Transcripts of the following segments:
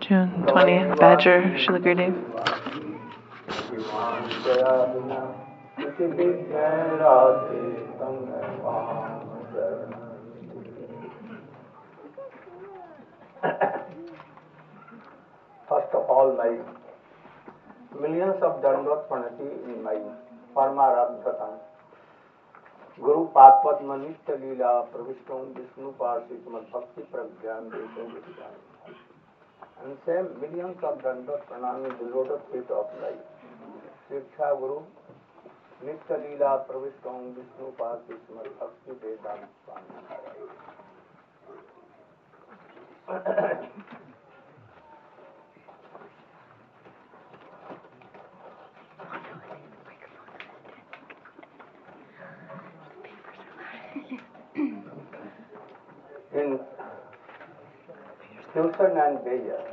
June 20th, Badger, Srila Gurudev. First of all, my millions of Dandot Pranati in my Paramaradhatam. Guru Patpadma Nitya Leela Pravishtam Vishnu Parshitmal Bhakti Pragyan Desam Vishyan. And same millions of Dandot Pranami, the lotus feet of life. Shiksha Guru Nitya Leela Pravishtam Vishnu Parshitmal Bhakti Vedam Swami. In Houston and Bayer,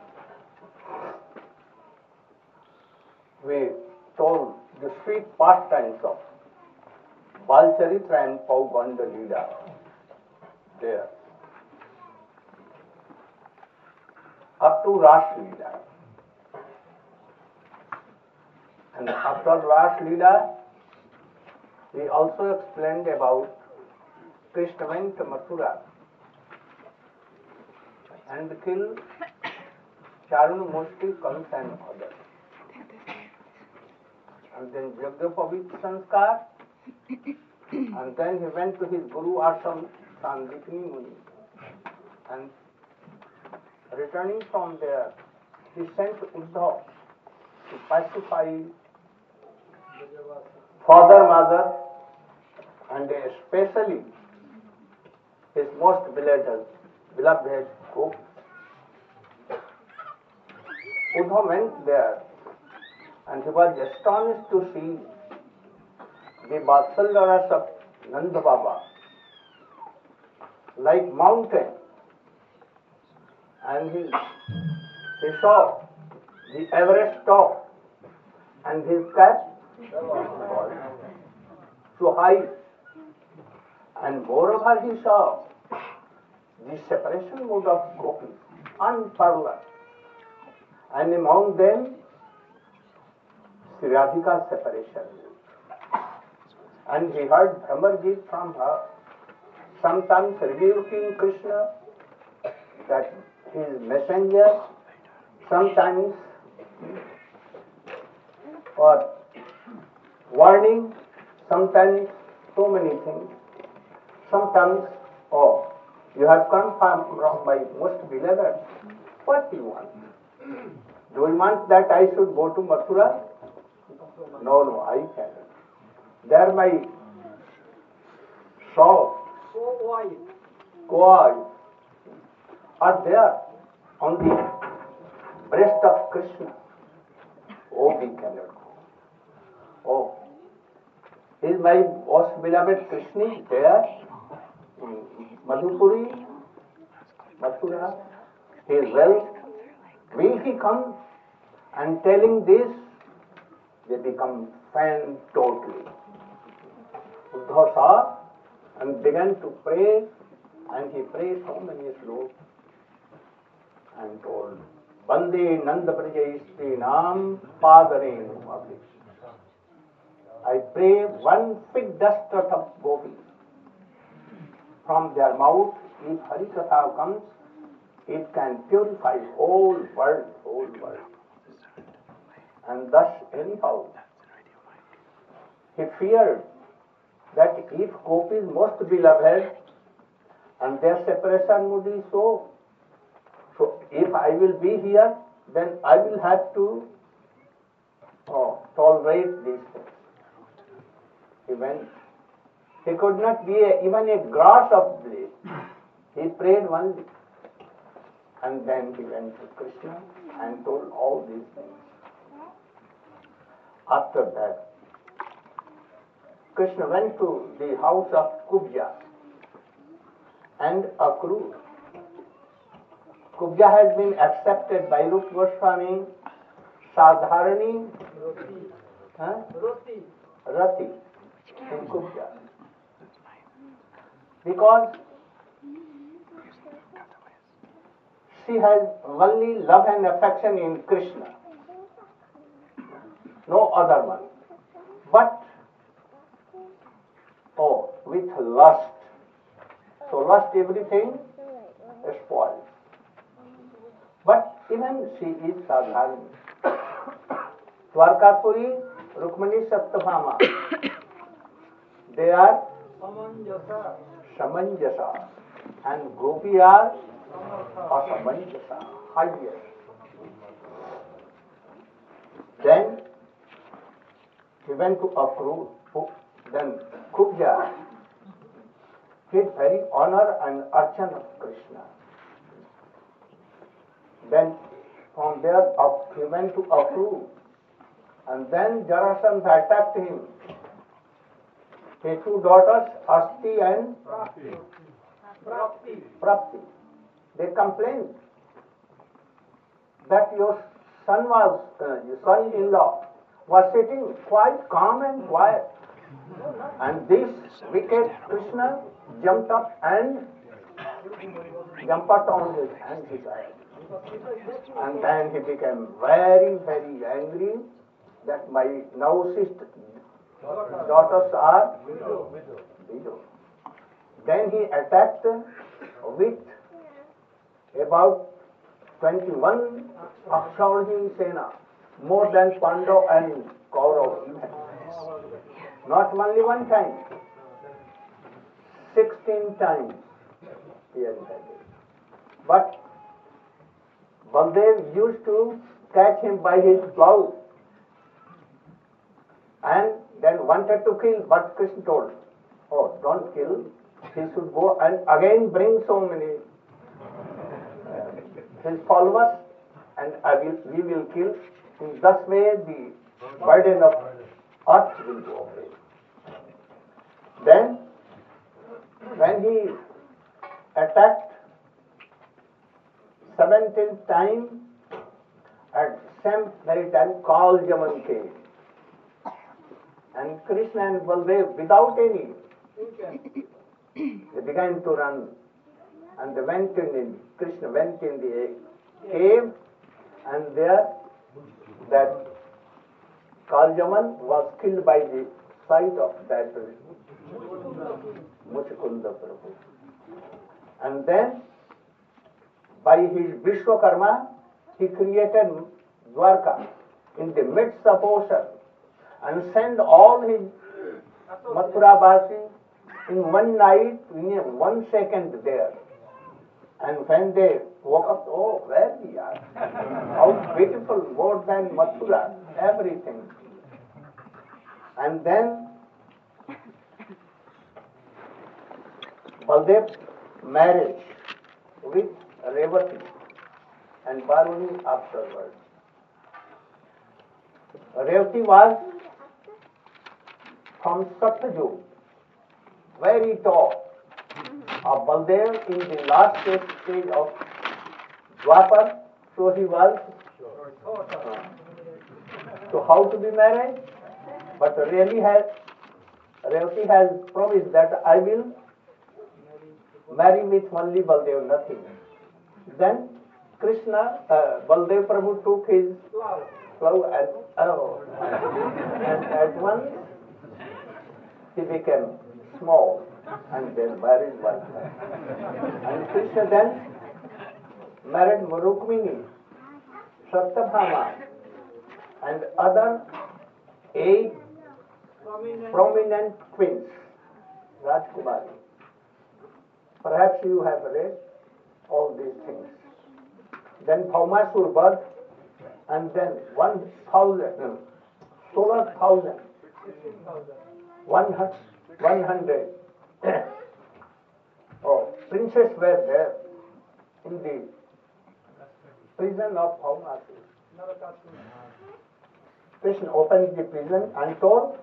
we told the sweet pastimes of Balcharitra and Pauganda Leela there, up to Ras Leela. And after Ras Leela, we also explained about Krishna went to Mathura and killed Charun Mushti, Kans and others. And then Jagjapavit Sanskar, and then he went to his Guru Ashram, Sandipini Muni. And returning from there, he sent Uddhav to pacify father, mother, and especially his most beloved Gopi. Uddhav went there and he was astonished to see the Vatsalya Rasa of Nanda Baba like mountain, and he saw the Everest top and his cap so high, and moreover he saw the separation mode of Gopi unparalleled, and among them Sri Radhika's separation. And he heard Brahmarjit from her, sometimes rebuking Krishna that his messenger, sometimes or warning, sometimes so many things, sometimes, oh, you have come from my most beloved, what do you want? Do you want that I should go to Mathura? No, I cannot. There my soul, co-eyes are there on the breast of Krishna. Oh, we cannot go. Oh, is my most beloved Krishna there in Madhupuri, Mathura? He is well. Will he come? And telling this, they become fan totally. Uddhav saw and began to pray, and he prayed so many slokas and told, Bande Nanda Brajayistri Nam Padarenu Abhi. I pray one fig dust of Gopi from their mouth, if Harikatha comes, it can purify whole world, whole world. And thus, anyhow, he feared that if Gopi is most beloved and their separation would be so if I will be here, then I will have to tolerate these things. He went. He could not be even a grass of bliss. He prayed only. And then he went to Krishna and told all these things. After that, Krishna went to the house of Kubja and Akrura. Kubja has been accepted by Rupa Goswami, Sadharani, Rati in Kubja. Because she has only love and affection in Krishna, no other one. But, with lust. So lust everything spoils. But even she is sadharani. Dwarkapuri, Rukmini, Satyabhama, they are Samanjasa, and Gopi are Asamanjasa, higher. Then he went to Akrur, then Kubja did very honor and archan of Krishna. Then from there he went to Akrur, and then Jarasandha attacked him. His two daughters, Asti and Prapti, they complained that your son-in-law was sitting quite calm and quiet, and this wicked Krishna jumped up and jumped on his hand, his eye. And then he became very, very angry that my now sister daughters are widows. Then he attacked with about 21 Akshaurhi Sena, more than Pandav and Kaurav even. Not only one time, 16 times he has attacked. But Baldev used to catch him by his plough and then wanted to kill, but Krishna told, don't kill, he should go and again bring so many his followers, and we will kill. In thus way the burden of earth will go away. Then when he attacked 17th time, at same very time Kaljaman came. And Krishna and Baldev, without any, they began to run. And they Krishna went in the cave, and there that Kaljaman was killed by the sight of that Muchukunda Prabhu. And then by his Vishwakarma, he created Dwarka in the midst of ocean and sent all his Mathura Basi in one night, in 1 second there. And when they woke up, where we are? How beautiful, more than Mathura, everything. And then Baldev's marriage with Revati and Baruni afterwards. Revati was from Satyajug, very tall. Baldev in the last stage of Dwapar, so he was. So how to be married? But really Revati has promised that I will marry with only Baldev, nothing. Then Krishna, Baldev Prabhu took his plough and at once he became small and then married one time. And Krishna then married Rukmini, Satyabhama and other 8 prominent queens, Rajkumari. Perhaps you have read all these things. Then Bhaumasur birth, and then 16,000, 100 princes were there in the prison of Bhaumasur. Krishna opened the prison and told,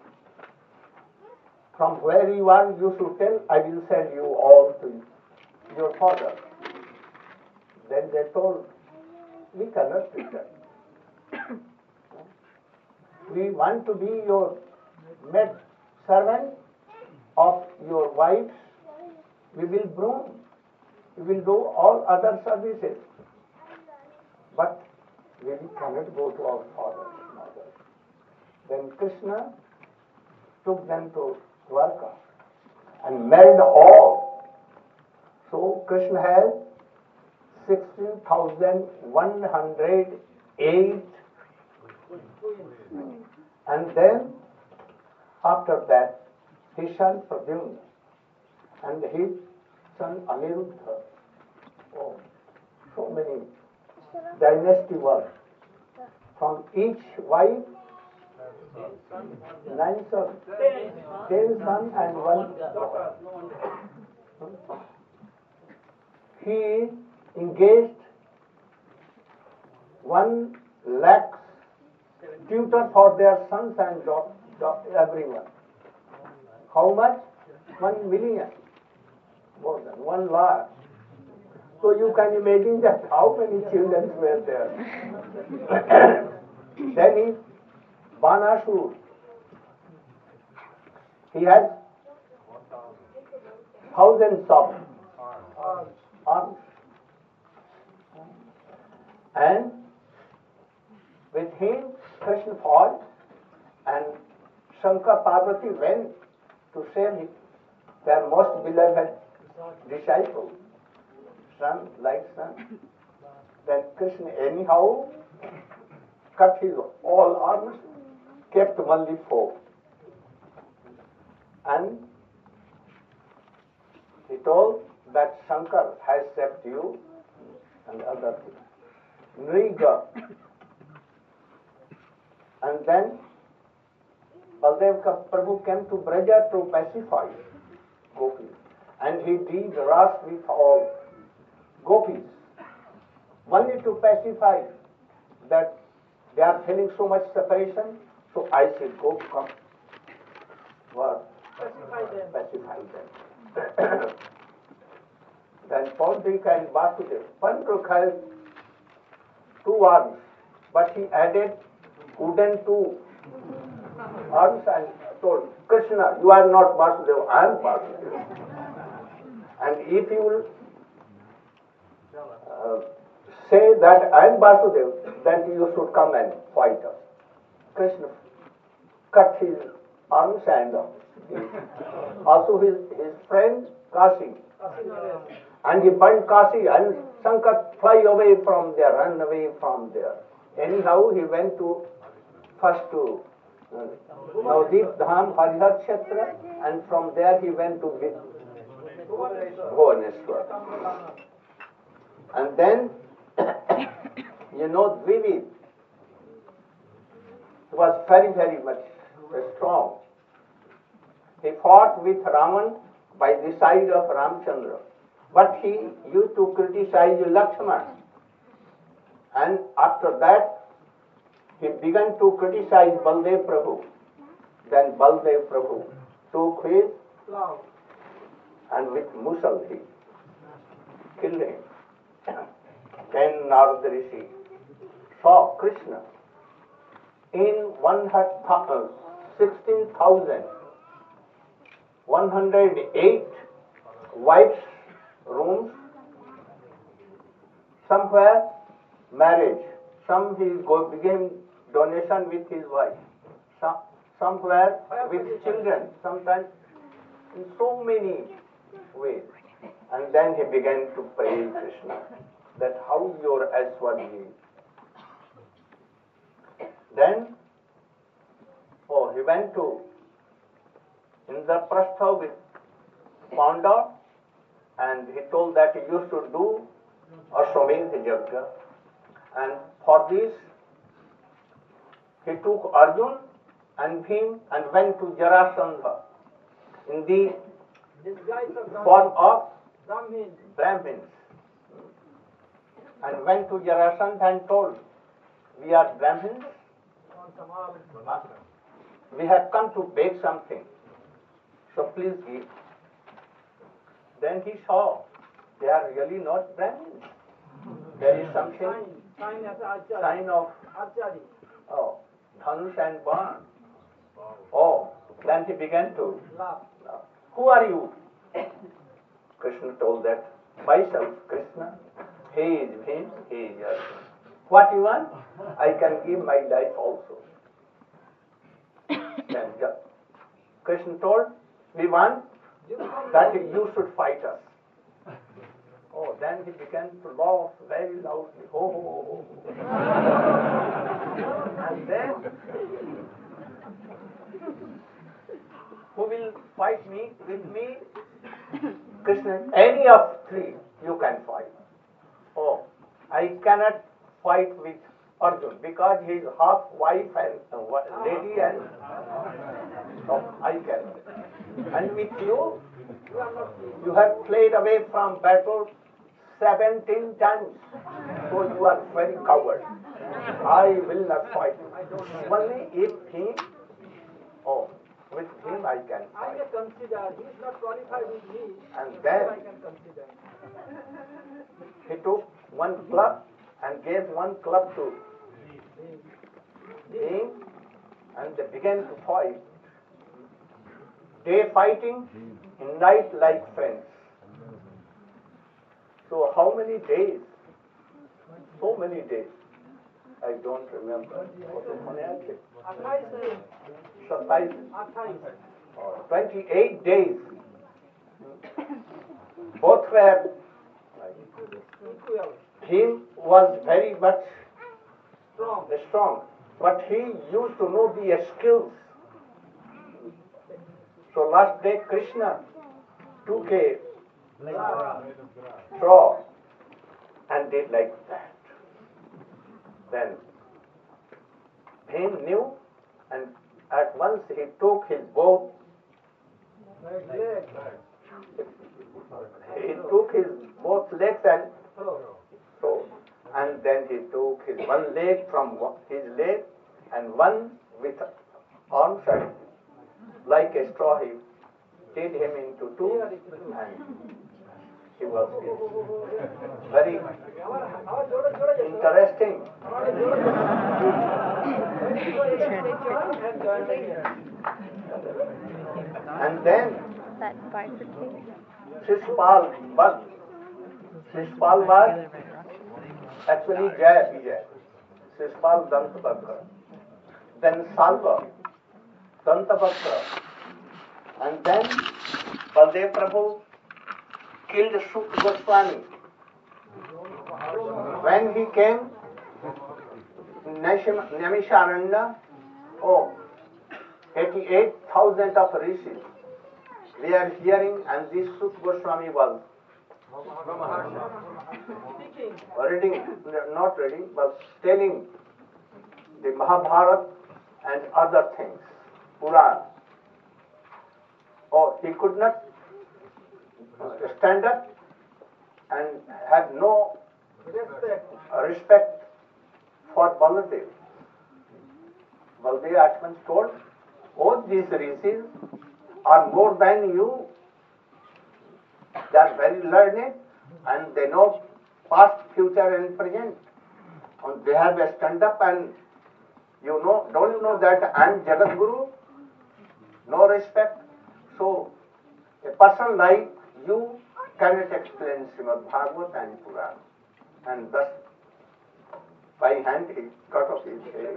from where you are, you should tell, I will send you all to your father. Then they told, we cannot do that. We want to be your maid servant of your wives. We will groom. We will do all other services. but we cannot go to our fathers and mothers. Then Krishna took them to Dwarka and married all. So Krishna has 16,108, and then after that his son Pradyumna and his son Aniruddha. Oh, so many dynasty was. From each wife, 9 sons, 10 sons and 1 daughter. He engaged 1 lakh tutors for their sons and everyone. How much? 1 million. More than 1 lakh. So you can imagine that how many children were there. Then he, Banasur, he has thousands of arms. And with him, Krishna fought, and Shankar Parvati went to save their most beloved disciple, son. Then Krishna anyhow cut his all arms, kept only 4. And he told that Shankar has saved you and other things. Nriga. And then Baldev Prabhu came to Braja to pacify gopis. And he did ras with all gopis, only to pacify that they are feeling so much separation. So I said, go, come. What? Pacify them. Then Pandrika and Vasudev. Pandrika has 2 arms, but he added wooden 2 arms and told Krishna, you are not Vasudev, I am Vasudev. And if you will say that I am Vasudev, then you should come and fight us. Krishna cut his arms and also his friend Kasi. And he burned Kasi, and Shankar fly away from there, run away from there. Anyhow, he went first to Navdeep Dham, Harihar Kshetra, and from there he went to Bhuvaneshwar. And then, Dvivid, he was very, very much strong. He fought with Raman by the side of Ramchandra. But he used to criticize Lakshmana. And after that, he began to criticize Baldev Prabhu. Then Baldev Prabhu took his plough and with Musal he killed him. Then Narada Rishi saw Krishna in 16,108 wives' rooms, somewhere marriage, some he became donation with his wife, somewhere with children, sometimes in so many ways. And then he began to praise Krishna, that how your Aswadi. Then, he went to Indraprastha with Panda, and he told that you should do Ashwamedh Yajna. And for this, he took Arjun and Bhim and went to Jarasandha in the form of Brahmins. And went to Jarasandha and told, we are Brahmins, we have come to beg something, so please give. Then he saw they are really not Brahmins. There is something, sign of Dhanush and Ban. Then he began to laugh. Who are you? Krishna told that, myself, Krishna. He is Bhim, he is Arjuna. What you want? I can give my life also. Then Krishna told, we want that you should fight us. Oh, then he began to laugh very loudly. Oh, oh, oh. And then, who will fight me with me? Krishna, any of three you can fight. Oh, I cannot fight with Arjun because he is half wife and lady and no, I cannot. And with you, you have played away from battle 17 times. So you are very coward. I will not fight. Only if he, with him I can fight. I can consider, he is not qualified with me. And then I can consider. He took one club and gave one club to him, and they began to fight. Day fighting, night like friends. So how many days? So many days. I don't remember. 28 days. Both were. Him was very much strong, but he used to know the skills. So last day Krishna took a straw and did like that. Then Bhim knew, and at once he took his both. He took his both legs and so, and then he took his one leg from his leg and one with arms and like a straw he did him into two and he was very interesting. And then Shishpal was actually Jaya Vijay. Shishpal Dantavakra. Then Salva Dantavakra. And then Baldev Prabhu killed Sukha Goswami. When he came Naimisharanya, 88,000 of rishis. They are hearing, and this Sukha Goswami was reading, not reading, but telling the Mahabharata and other things, Puran. He could not stand up and had no respect for Baladev. Baladev at once told, all these rishis are more than you. They are very learned and they know past, future and present. And they have a stand up and don't you know that I am Jagat Guru? No respect. So a person like you cannot explain Srimad Bhagavad and Puran. And thus by hand he cut off his head.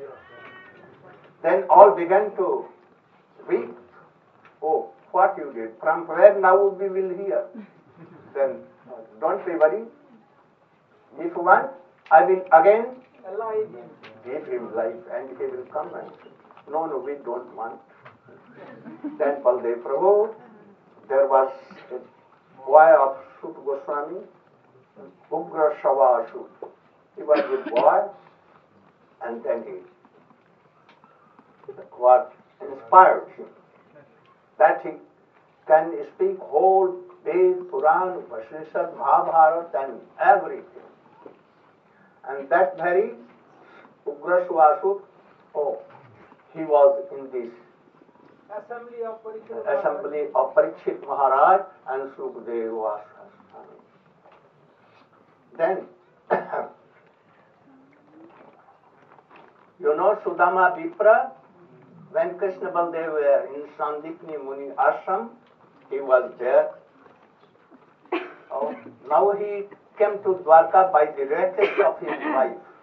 Then all began to weep. Oh, what you did, from where now we will hear. Then don't be worried. If you want, I will again give him life and he will come and no, we don't want. Then Baldev Prabhu, there was a boy of Sukha Goswami, Ugra Shavashu. He was a boy, and then what inspired him, that he can speak whole Ved, Puran, Upanishad, Mahabharata and everything. And that very Ugra Shavashu, he was in this assembly of Parikshit Maharaj and Sukadeva was. Then, Sudama Vipra, when Krishna Baldev were in Sandipni Muni Ashram, he was there. Now he came to Dwarka by the request of his wife.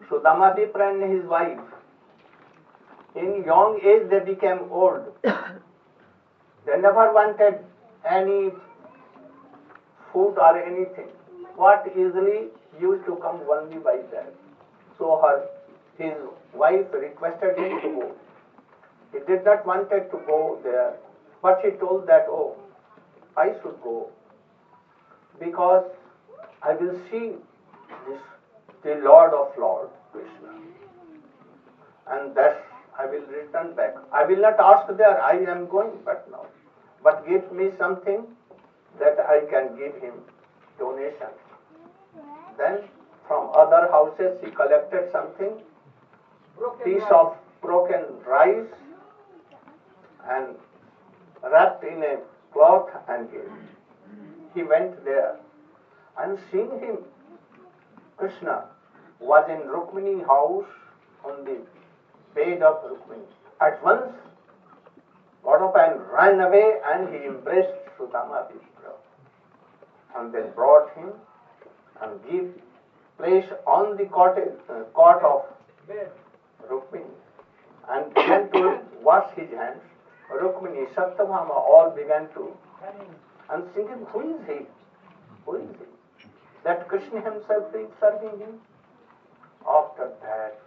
Sudama befriended his wife. In young age they became old. They never wanted any food or anything. What easily used to come only by that. So his wife requested him to go. He did not wanted to go there, but he told that, oh, I should go because I will see the Lord of Lords, Krishna, and thus I will return back. I will not ask there, I am going but now, but give me something that I can give him donation. Then from other houses he collected something, piece of broken rice and wrapped in a cloth and gave. He went there and seeing him, Krishna was in Rukmini's house on the bed of Rukmini. At once got up and ran away and he embraced Sudama Vishnu and then brought him and gave place on the cot of Rukmini and began to wash his hands. Rukmini, Satyabhama all began to and thinking, who is he? Who is he? That Krishna himself is serving him. After that,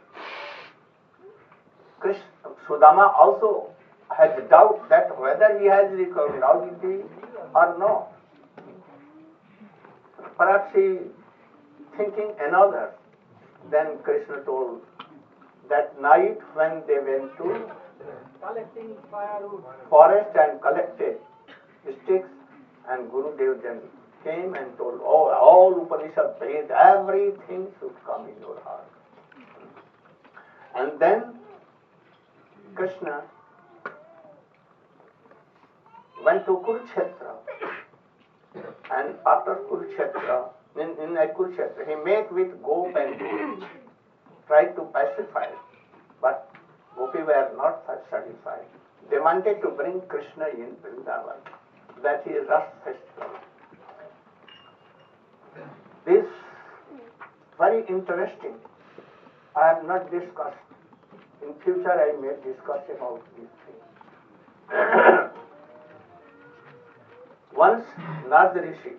Sudama also has doubt that whether he has recovered reality or not. Perhaps he thinking another. Then Krishna told that night when they went to collecting firewood, forest and collected sticks, and Gurudev then came and told, oh, all Upanishad says everything should come in your heart. And then Krishna went to Kurukshetra, and after Kurukshetra, in Kurukshetra, he met with Gop and Gopi, tried to pacify, but Gopi were not satisfied. They wanted to bring Krishna in Vrindavan, that is Ras festival. This very interesting. I have not discussed. In future I may discuss about these things. Once Narada Rishi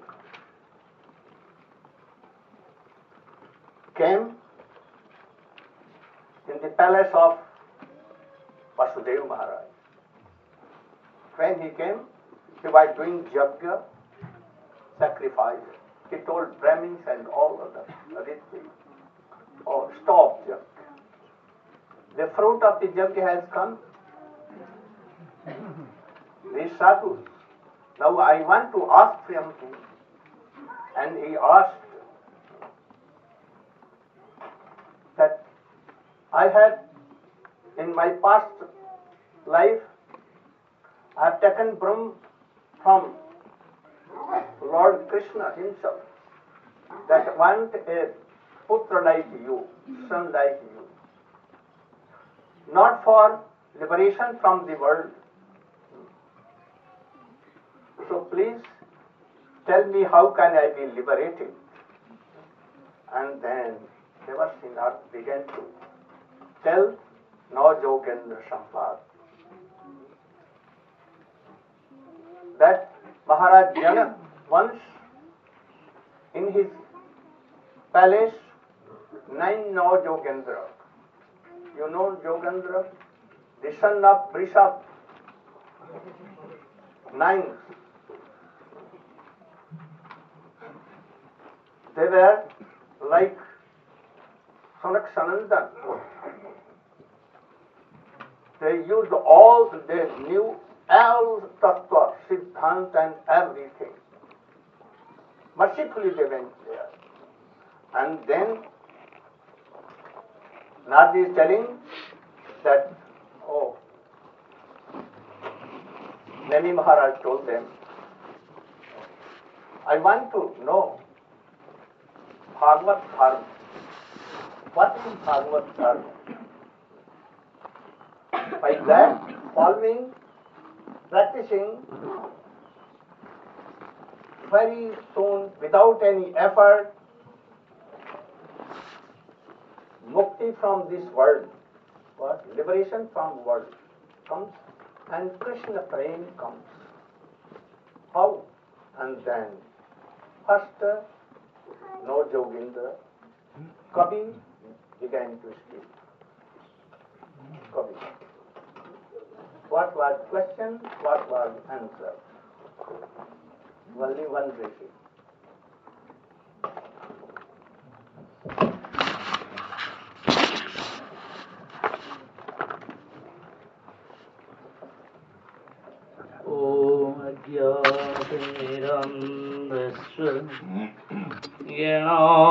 came in the palace of Vasudeva Maharaj. When he came, he was doing yajna, sacrifice. He told Brahmins and all others, oh, stop yajna. The fruit of the yajna has come. These sadhus. Now I want to ask from him. And he asked that I had, in my past life, I have taken Brahm from Lord Krishna himself, that want a putra like you, son like you, not for liberation from the world. So please tell me how can I be liberated? And then Devasinath began to tell Naujokendra Sampad that Maharaj Janak once in his palace 9 Naujogendra. You know Jogendra? The son of Vrishabh. 9. They were like Sanak Sanandan. They used all, they knew all tattva, siddhant and everything. Mercifully they went there. And then Narada is telling that, oh, Nani Maharaj told them, I want to know Bhagavad Dharma. What is Bhagavad Dharma? By that, following, practicing, very soon, without any effort, mukti from this world, what liberation from world comes, and Krishna prem comes. How? And then first no Jogindra, Kavi began to speak. Kavi. What was question? What was answer? Only one Rishi. Om Ajnateram Viswa Gyanam